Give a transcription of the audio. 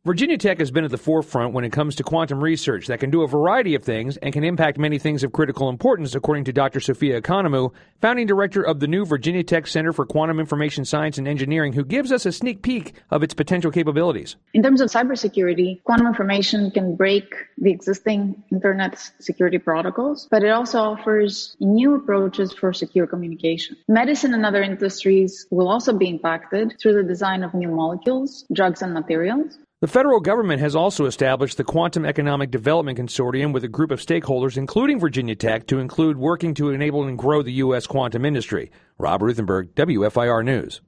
Virginia Tech has been at the forefront when it comes to quantum research that can do a variety of things and can impact many things of critical importance, according to Dr. Sophia Economou, founding director of the new Virginia Tech Center for Quantum Information Science and Engineering, who gives us a sneak peek of its potential capabilities. In terms of cybersecurity, quantum information can break the existing internet security protocols, but it also offers new approaches for secure communication. Medicine and other industries will also be impacted through the design of new molecules, drugs, and materials. The federal government has also established the Quantum Economic Development Consortium with a group of stakeholders, including Virginia Tech, to include working to enable and grow the U.S. quantum industry. Rob Ruthenberg, WFIR News.